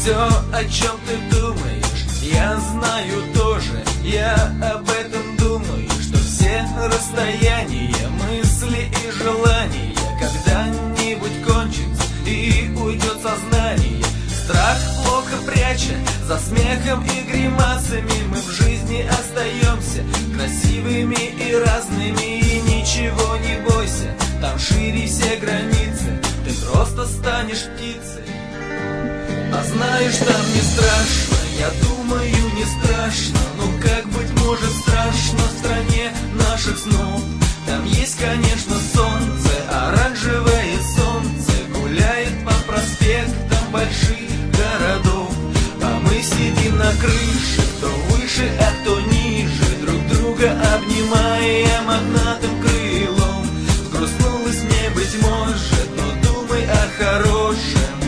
все, о чем ты думаешь, я знаю тоже. Я об этом думаю, что все расстояния, мысли и желания когда-нибудь кончится и уйдет сознание. Страх плохо пряча, за смехом и гримасами мы в жизни остаемся красивыми и разными. И ничего не бойся, там шире все границы, ты просто станешь птицей. А знаешь, там не страшно, я думаю, не страшно. Ну как быть может страшно в стране наших снов? Там есть, конечно, солнце, оранжевое солнце гуляет по проспектам больших городов. А мы сидим на крыше, кто выше, а кто ниже, друг друга обнимая мохнатым крылом. Сгрустнулось мне, быть может, но думай о хорошем.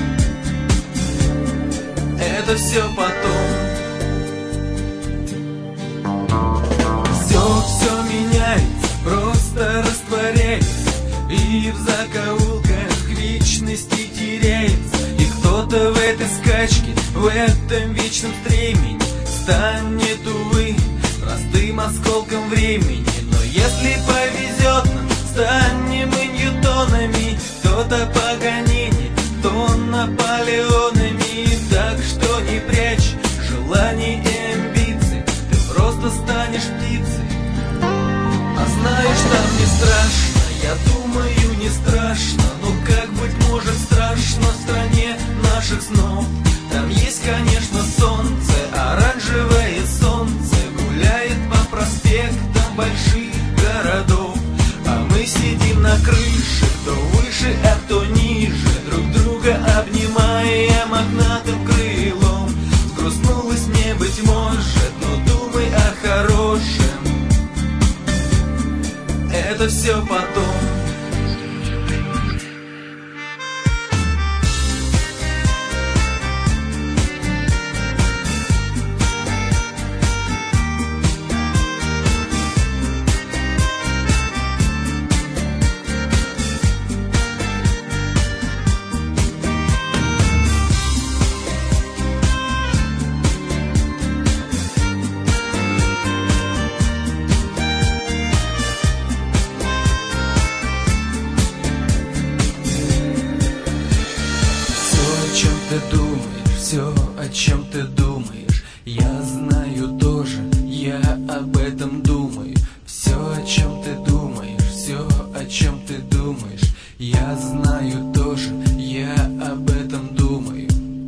Это все потом. Все меняется, просто растворяется, и в закоулках вечности теряется. И кто-то в этой скачке, в этом вечном стремени станет, увы, простым осколком времени. Но если повезет нам, станем мы Ньютонами, кто-то Паганини, кто Наполеонами. Так что не прячь желаний и амбиций, ты просто станешь птицей. А знаешь, там не страшно, я думаю, не страшно. Ну как быть может страшно в стране наших снов? Там есть, конечно, солнце, оранжевое солнце гуляет по проспектам больших городов. А мы сидим на крыше, кто выше, а кто ниже, друг друга обнимая мохнатым крылом. Сгрустнулось мне, быть может, но думай о хорошем. Это все потом. Все, о чем ты думаешь, я знаю тоже, я об этом думаю. Все, о чем ты думаешь, все, о чем ты думаешь, я знаю тоже, я об этом думаю.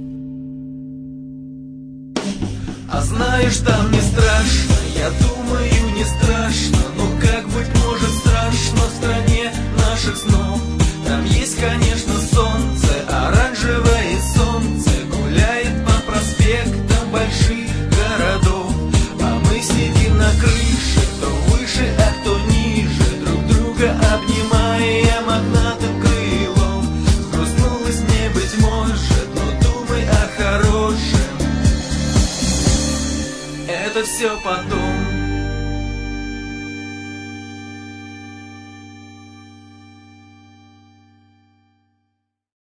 А знаешь, там не страшно, я думаю, не страшно. Ну как быть может страшно в стране наших снов? Там есть, конечно, солнце, оранжевое солнце гуляет по проспектам больших городов. А мы сидим на крыше, кто выше, а кто ниже, друг друга обнимая мохнатым крылом. Сгрустнулось мне, быть может, но думай о хорошем. Это все потом.